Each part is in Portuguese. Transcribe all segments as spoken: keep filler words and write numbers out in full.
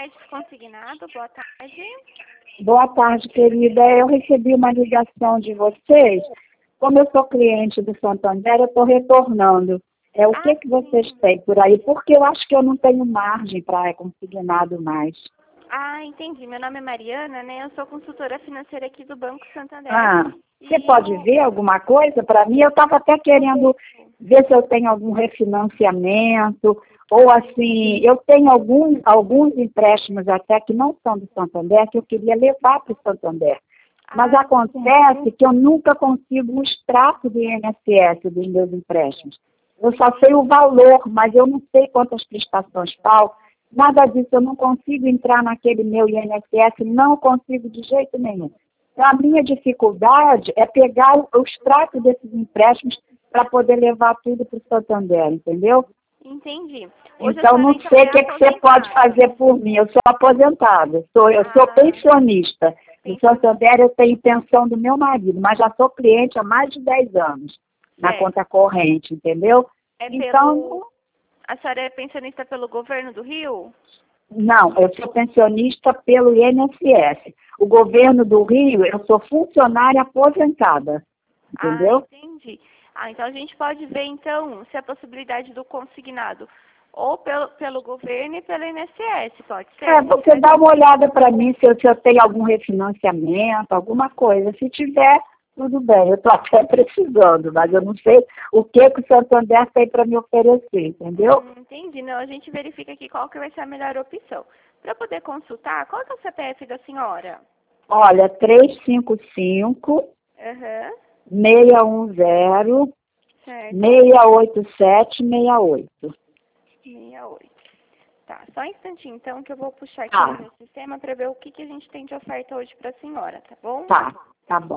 Crédito Consignado, boa tarde. Boa tarde, querida. Eu recebi uma ligação de vocês. Como eu sou cliente do Santander, eu estou retornando. É, o Ah, que, que vocês sim. têm por aí? Porque eu acho que eu não tenho margem para consignado mais. Ah, entendi. Meu nome é Mariana, né? Eu sou consultora financeira aqui do Banco Santander. Ah, você E pode eu... ver alguma coisa para mim? Eu estava até querendo ver se eu tenho algum refinanciamento, ou assim, eu tenho alguns, alguns empréstimos até que não são do Santander, que eu queria levar para o Santander. Mas Ah, acontece que eu nunca consigo um extrato do I N S S dos meus empréstimos. Eu só sei o valor, mas eu não sei quantas prestações faltam. Nada disso, eu não consigo entrar naquele meu I N S S, não consigo de jeito nenhum. Então, a minha dificuldade é pegar o, o extrato desses empréstimos para poder levar tudo para o Santander, entendeu? entendi. Hoje a Então, senhora não então sei é o que, que você pode aposentada. fazer por mim. Eu sou aposentada, sou, eu sou Ah, pensionista. No pensionista. Santander eu tenho pensão do meu marido, mas já sou cliente há mais de dez anos na Certo. conta corrente, entendeu? É Então, pelo... A senhora é pensionista pelo governo do Rio? não, eu sou pensionista pelo I N S S. O governo do Rio, eu sou funcionária aposentada, Ah, entendeu? entendi. Ah, então a gente pode ver, então, se a possibilidade do consignado ou pelo, pelo governo e pelo I N S S, pode ser? É, A gente você vai... dá uma olhada para mim se eu, se eu tenho algum refinanciamento, alguma coisa. Se tiver, tudo bem. Eu estou até precisando, mas eu não sei o que, que o Santander tem para me oferecer, entendeu? Hum, entendi. Não, a gente verifica aqui qual que vai ser a melhor opção. Para poder consultar, qual que é o C P F da senhora? Olha, três cinco cinco, Aham, seis um zero, certo. seis oito sete seis oito. sessenta e oito. Tá, só um instantinho, então, que eu vou puxar aqui no Tá, meu sistema para ver o que, que a gente tem de oferta hoje para a senhora, tá bom? tá, tá bom.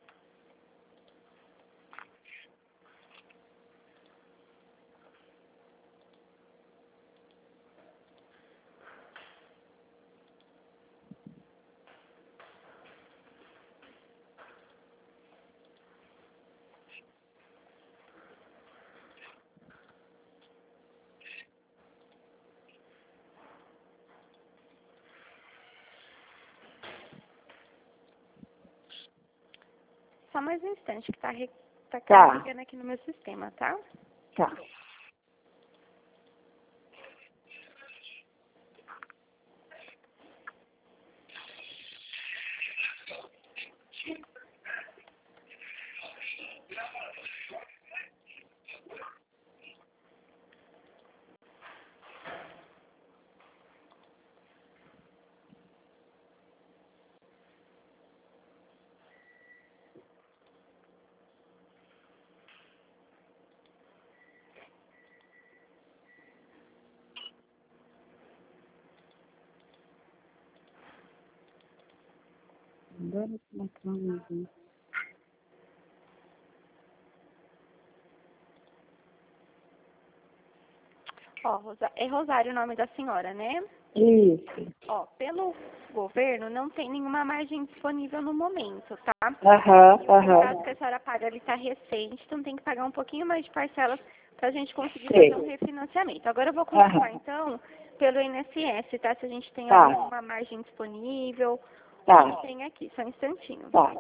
Só mais um instante, que tá, re... tá Tá, carregando aqui no meu sistema, tá? tá. Agora eu vou mostrar um exemplo. Ó, Rosa... é Rosário o nome da senhora, né? Isso. Ó, pelo governo não tem nenhuma margem disponível no momento, tá? Aham, E o aham. prazo que a senhora paga, ele tá recente, então tem que pagar um pouquinho mais de parcelas pra gente conseguir fazer um Sei. refinanciamento. Agora eu vou confirmar, Aham. então, pelo I N S S, tá? Se a gente tem Tá, alguma margem disponível. A tá, gente tem aqui, só um instantinho. tá.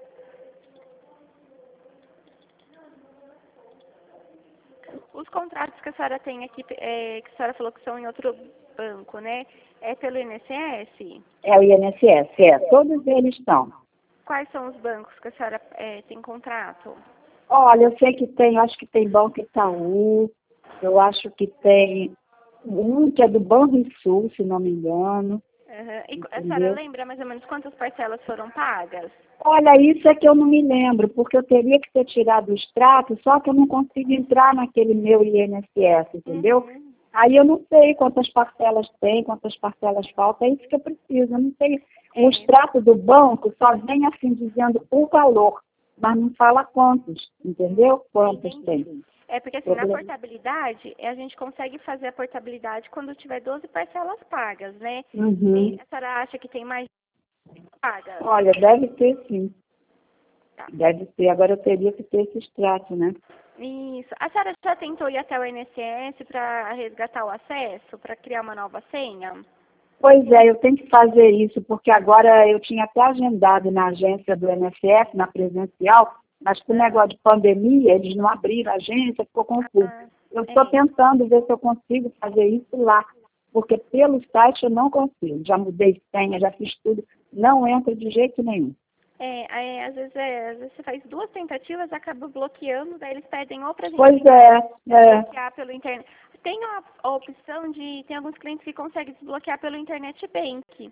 Os contratos que a senhora tem aqui, é, que a senhora falou que são em outro banco, né? É pelo I N S S? É o I N S S, é. Todos eles estão. Quais são os bancos que a senhora é, tem contrato? Olha, eu sei que tem, acho que tem Banco Itaú, eu acho que tem um que é do Banrisul, se não me engano, Uhum. E a senhora entendeu? lembra mais ou menos quantas parcelas foram pagas? Olha, isso é que eu não me lembro, porque eu teria que ter tirado o extrato, só que eu não consigo entrar naquele meu I N S S, entendeu? Uhum. Aí eu não sei quantas parcelas tem, quantas parcelas faltam, é isso que eu preciso. Eu não sei. O É, extrato do banco só vem assim dizendo o valor, mas não fala quantos, entendeu? Quantos entendi. tem. É porque assim, na Problema. portabilidade, a gente consegue fazer a portabilidade quando tiver doze parcelas pagas, né? E Uhum. a senhora acha que tem mais pagas? Olha, deve ter sim. Tá. Deve ter. Agora eu teria que ter esse extrato, né? Isso. A senhora já tentou ir até o I N S S para resgatar o acesso, para criar uma nova senha? Pois é, eu tenho que fazer isso, porque agora eu tinha até agendado na agência do I N S S, na presencial, mas com o negócio de pandemia, eles não abriram a agência, ficou confuso. Ah, Eu estou é. tentando ver se eu consigo fazer isso lá, porque pelo site eu não consigo. Já mudei senha, já fiz tudo, não entra de jeito nenhum. É, é, às vezes, é, às vezes você faz duas tentativas, acaba bloqueando, daí eles pedem ou pra gente Pois é, é. desbloquear pelo internet. Tem a, a opção de, tem alguns clientes que conseguem desbloquear pelo internet bank.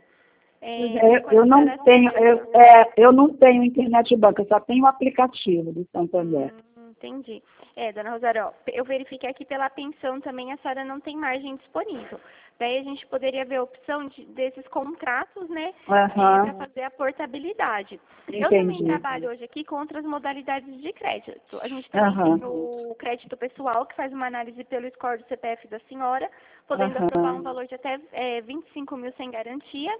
É, Eu, eu não tenho, eu, é, eu não tenho internet banco, eu só tenho o aplicativo do Santander. Hum, entendi. É, dona Rosário, ó, eu verifiquei aqui pela pensão também, a senhora não tem margem disponível. Daí a gente poderia ver a opção de, desses contratos, né, Uhum. é, para fazer a portabilidade. Entendi. Eu também trabalho hoje aqui com outras modalidades de crédito. A gente também Uhum. tem o crédito pessoal, que faz uma análise pelo score do C P F da senhora, podendo Uhum. aprovar um valor de até é, vinte e cinco mil sem garantia.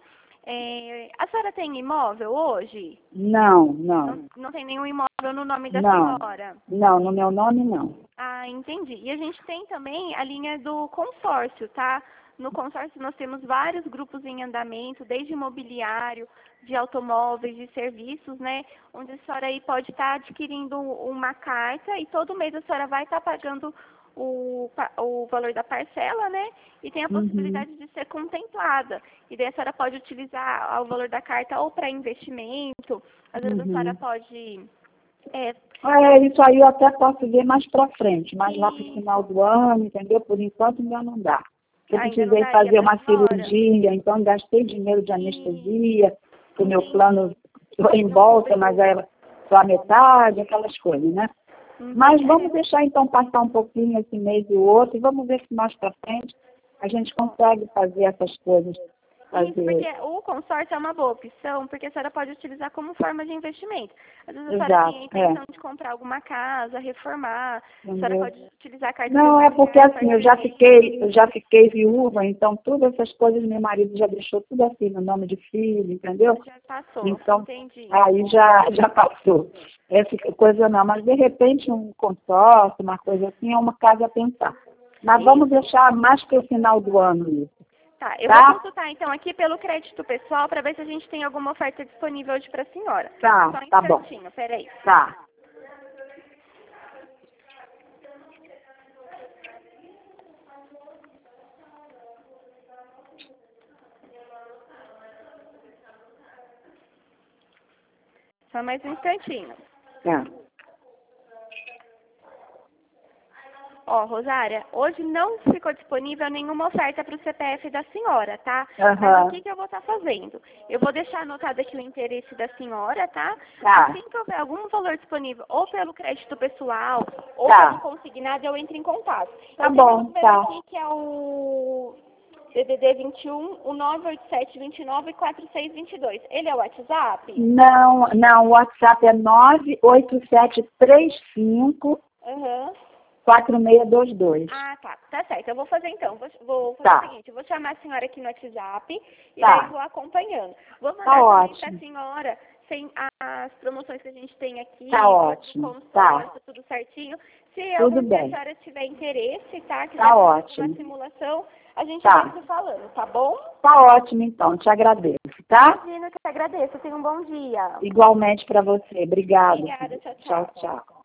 É, a senhora tem imóvel hoje? Não, não. Não, não tem nenhum imóvel no nome da Não. senhora? Não, no meu nome não. Ah, entendi. E a gente tem também a linha do consórcio, tá? No consórcio nós temos vários grupos em andamento, desde imobiliário, de automóveis, de serviços, né? Onde a senhora aí pode estar adquirindo uma carta e todo mês a senhora vai estar pagando o, o valor da parcela, né? E tem a possibilidade uhum. de ser contemplada. E daí a senhora pode utilizar o valor da carta ou para investimento, às vezes uhum. a senhora pode... É, é, isso aí eu até posso ver mais para frente, mas lá para o final do ano, entendeu? Por enquanto ainda não dá. Eu precisei fazer uma cirurgia, então gastei dinheiro de anestesia, o meu plano em bolsa, mas era só a metade, aquelas coisas, né? Mas vamos deixar então passar um pouquinho esse mês e o outro, e vamos ver se mais para frente a gente consegue fazer essas coisas. Fazer... Isso, porque o consórcio é uma boa opção, porque a senhora pode utilizar como forma de investimento. Às vezes a senhora Exato, tem a intenção é. de comprar alguma casa, reformar, Entendeu? a senhora pode utilizar a carta Não, é porque assim, eu já fiquei, eu já fiquei viúva, então todas essas coisas meu marido já deixou tudo assim, no nome de filho, entendeu? Já passou, então, entendi. Aí já, já passou. Essa coisa não, mas de repente um consórcio, uma coisa assim, é uma casa a pensar. Mas isso. Vamos deixar mais para o final do ano isso. Tá, eu tá? vou consultar então aqui pelo crédito pessoal para ver se a gente tem alguma oferta disponível hoje para a senhora. Tá, Só um tá bom. Peraí. Tá. Só mais um instantinho. Tá. Ó, Rosária, hoje não ficou disponível nenhuma oferta para o C P F da senhora, tá? Uhum. Mas o que, que eu vou estar tá fazendo? Eu vou deixar anotado aqui o interesse da senhora, tá? Tá. Assim que houver algum valor disponível, ou pelo crédito pessoal, ou tá. pelo consignado, eu entro em contato. Tá eu bom, tenho um tá. aqui que é o D D D vinte e um, o nove oito sete, dois nove, quatro seis dois dois. Ele é o WhatsApp? Não, não, o WhatsApp é nove oito sete três cinco Uhum. quatro seis dois dois. Ah, tá. Tá certo. Eu vou fazer então. Vou, vou fazer tá. o seguinte, eu vou chamar a senhora aqui no WhatsApp e tá. daí vou acompanhando. Vou mandar tá também ótimo. pra senhora sem as promoções que a gente tem aqui. Tá ótimo. Consórcio, tá. tudo certinho. Se tudo algum bem. dia a senhora tiver interesse, tá? Que tá ótimo. uma simulação, a gente tá. vai se falando, tá bom? Tá ótimo então, te agradeço, tá? Imagina que eu te agradeço. Tenha um bom dia. Igualmente para você. Obrigada. Obrigada, tchau, tchau. Tchau, tchau.